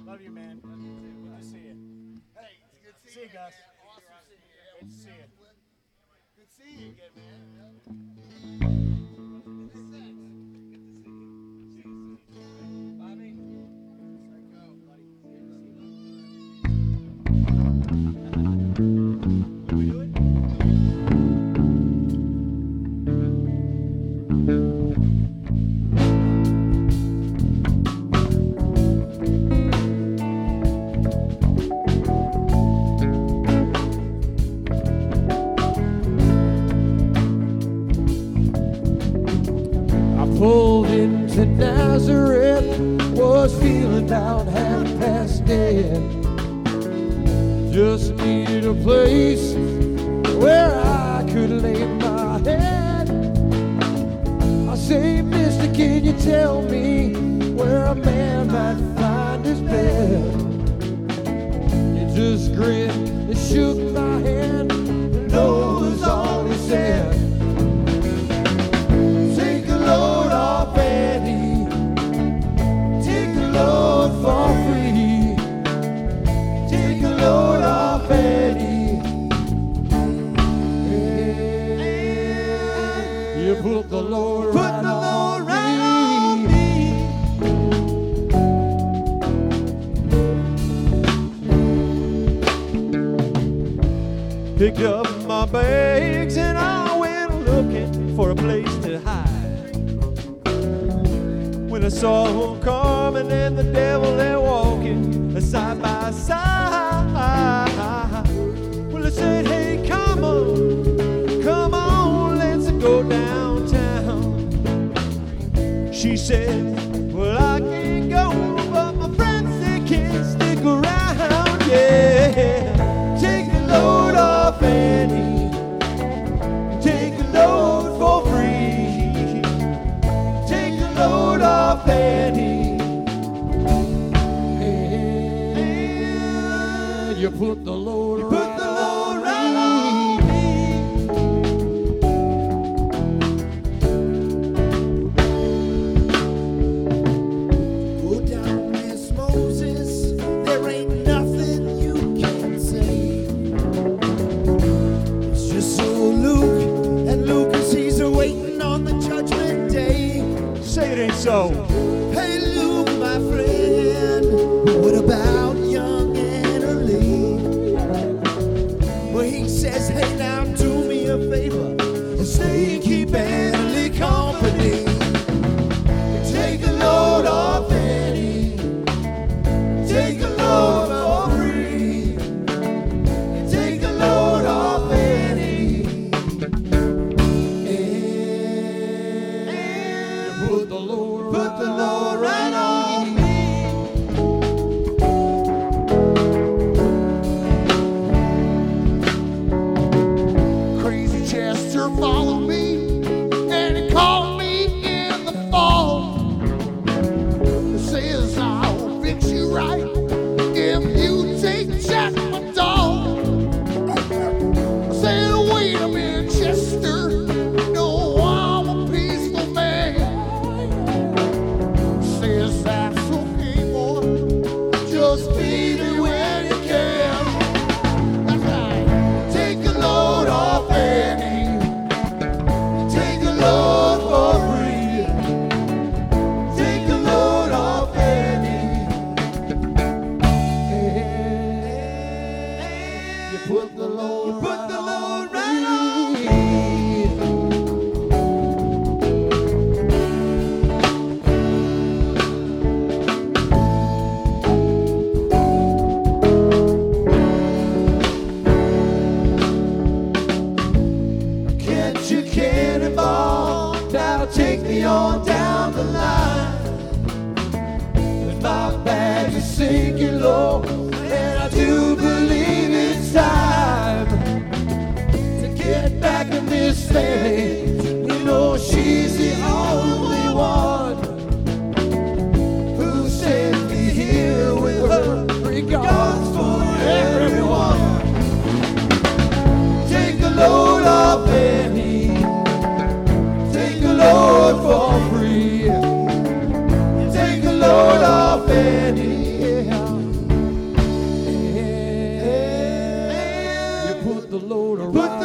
Love you, man. Good to see you. Hey, it's good to See you, Gus. Awesome seeing you. Good to see you. Good seeing you again, man. Bobby. Go, buddy. What we doing? Pulled into Nazareth, was feeling down, half past dead. Just needed a place where I could lay my head. I say, mister, can you tell me where a man might find his bed? He just grinned and shook my hand, and no was all he said. Load off Eddie, take a load for free, take a load off Eddie. You put the load right on me. Picked up my bags and I went looking for a place to hide. When I saw him coming and the devil there walking side by side. Well, I said, hey, come on, let's go downtown. She said, well, I can't go, but my friends, they can't stick around, yeah. Take the load off Annie, take a load for free, take a load off Annie. You put the load right on me. Go down, Miss Moses. There ain't nothing you can't say. It's just so Luke and Lucas, he's waiting on the judgment day. Say it ain't so. Hey, Luke, my friend, what about young Annalie? Well, he says, hey, now do me a favor and stay and keep Annalie company. Take a load off Annie, take a load for free, take a load off Annie. And Put the load right on me. Crazy Chester followed me, and he called me in the fall. He says, I'll fix you right if you take Jack my dog. I said, wait a minute, Chester, no, I'm a peaceful man. Says, that's okay, boy, just beat it when you can. That's right. Take a load off Annie, take a load for free, take a load off Annie. You put the load right on me. Catch your cannonball, now take me on down the line. With my bag is sinking low, and I do believe it's time to get back in this thing. You know she's the only one who sent me here with her regards for everyone. Take a load off Annie, take a load for free, take a load off Annie. load of Put